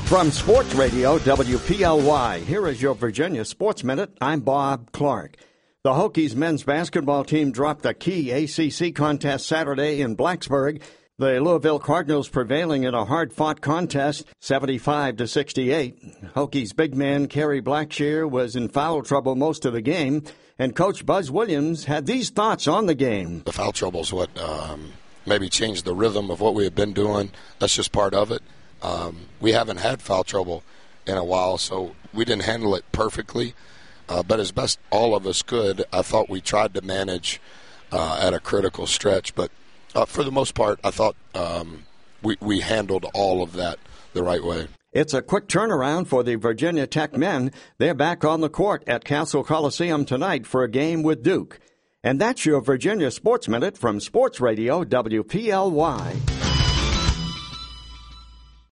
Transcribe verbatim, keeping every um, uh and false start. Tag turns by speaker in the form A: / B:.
A: From Sports Radio W P L Y, here is your Virginia Sports Minute. I'm Bob Clark. The Hokies men's basketball team dropped a key A C C contest Saturday in Blacksburg. The Louisville Cardinals prevailing in a hard-fought contest, seventy-five to sixty-eight. Hokies big man Kerry Blackshear was in foul trouble most of the game, and Coach Buzz Williams had these thoughts on the game.
B: The foul trouble is what um, maybe changed the rhythm of what we have been doing. That's just part of it. Um, we haven't had foul trouble in a while, so we didn't handle it perfectly. Uh, but as best all of us could, I thought we tried to manage uh, at a critical stretch. But uh, for the most part, I thought um, we, we handled all of that the right way.
A: It's a quick turnaround for the Virginia Tech men. They're back on the court at Castle Coliseum tonight for a game with Duke. And that's your Virginia Sports Minute from Sports Radio W P L Y.